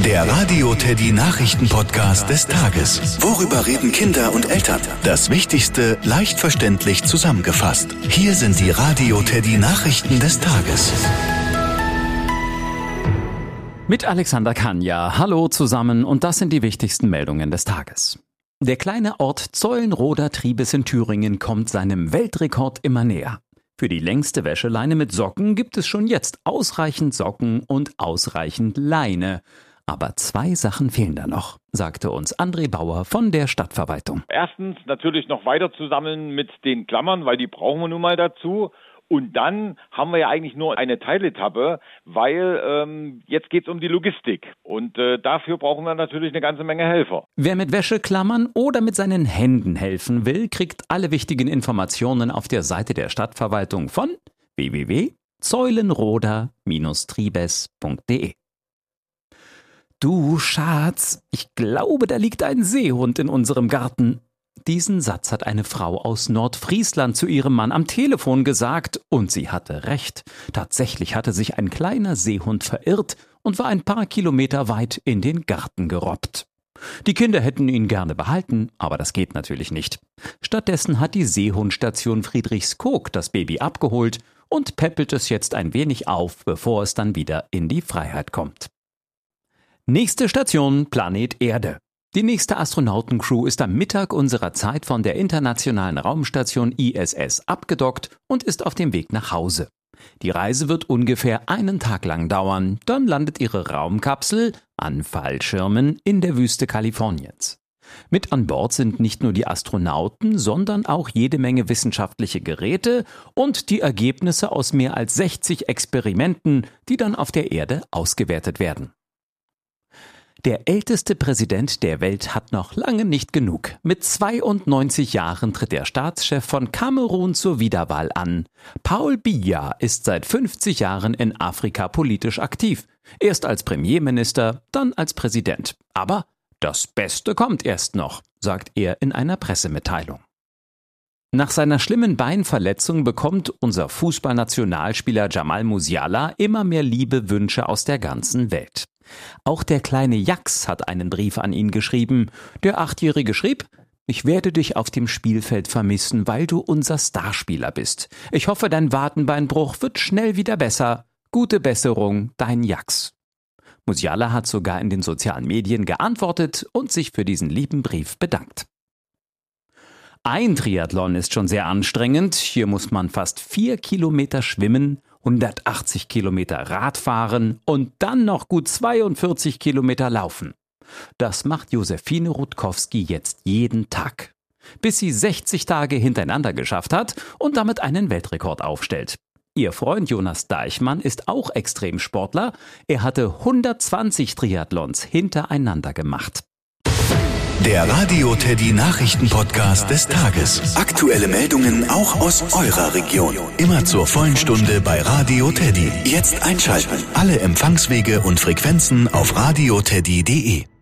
Der Radio Teddy Nachrichten-Podcast des Tages. Worüber reden Kinder und Eltern? Das Wichtigste leicht verständlich zusammengefasst. Hier sind die Radio Teddy Nachrichten des Tages. Mit Alexander Kanja. Hallo zusammen und das sind die wichtigsten Meldungen des Tages. Der kleine Ort Zeulenroda-Triebes in Thüringen kommt seinem Weltrekord immer näher. Für die längste Wäscheleine mit Socken gibt es schon jetzt ausreichend Socken und ausreichend Leine. Aber 2 Sachen fehlen da noch, sagte uns André Bauer von der Stadtverwaltung. Erstens natürlich noch weiter zu sammeln mit den Klammern, weil die brauchen wir nun mal dazu. Und dann haben wir ja eigentlich nur eine Teiletappe, weil jetzt geht es um die Logistik. Und dafür brauchen wir natürlich eine ganze Menge Helfer. Wer mit Wäscheklammern oder mit seinen Händen helfen will, kriegt alle wichtigen Informationen auf der Seite der Stadtverwaltung von www.zeulenroda-triebes.de. Du Schatz, ich glaube, da liegt ein Seehund in unserem Garten. Diesen Satz hat eine Frau aus Nordfriesland zu ihrem Mann am Telefon gesagt und sie hatte recht. Tatsächlich hatte sich ein kleiner Seehund verirrt und war ein paar Kilometer weit in den Garten gerobbt. Die Kinder hätten ihn gerne behalten, aber das geht natürlich nicht. Stattdessen hat die Seehundstation Friedrichskoog das Baby abgeholt und päppelt es jetzt ein wenig auf, bevor es dann wieder in die Freiheit kommt. Nächste Station, Planet Erde. Die nächste Astronautencrew ist am Mittag unserer Zeit von der internationalen Raumstation ISS abgedockt und ist auf dem Weg nach Hause. Die Reise wird ungefähr einen Tag lang dauern, dann landet ihre Raumkapsel an Fallschirmen in der Wüste Kaliforniens. Mit an Bord sind nicht nur die Astronauten, sondern auch jede Menge wissenschaftliche Geräte und die Ergebnisse aus mehr als 60 Experimenten, die dann auf der Erde ausgewertet werden. Der älteste Präsident der Welt hat noch lange nicht genug. Mit 92 Jahren tritt der Staatschef von Kamerun zur Wiederwahl an. Paul Biya ist seit 50 Jahren in Afrika politisch aktiv. Erst als Premierminister, dann als Präsident. Aber das Beste kommt erst noch, sagt er in einer Pressemitteilung. Nach seiner schlimmen Beinverletzung bekommt unser Fußballnationalspieler Jamal Musiala immer mehr liebe Wünsche aus der ganzen Welt. Auch der kleine Jax hat einen Brief an ihn geschrieben. Der 8-Jährige schrieb: Ich werde dich auf dem Spielfeld vermissen, weil du unser Starspieler bist. Ich hoffe, dein Wadenbeinbruch wird schnell wieder besser. Gute Besserung, dein Jax. Musiala hat sogar in den sozialen Medien geantwortet und sich für diesen lieben Brief bedankt. Ein Triathlon ist schon sehr anstrengend. Hier muss man fast 4 Kilometer schwimmen, 180 Kilometer Radfahren und dann noch gut 42 Kilometer laufen. Das macht Josephine Rutkowski jetzt jeden Tag, bis sie 60 Tage hintereinander geschafft hat und damit einen Weltrekord aufstellt. Ihr Freund Jonas Deichmann ist auch Extremsportler. Er hatte 120 Triathlons hintereinander gemacht. Der Radio Teddy Nachrichten-Podcast des Tages. Aktuelle Meldungen auch aus eurer Region. Immer zur vollen Stunde bei Radio Teddy. Jetzt einschalten. Alle Empfangswege und Frequenzen auf radioteddy.de.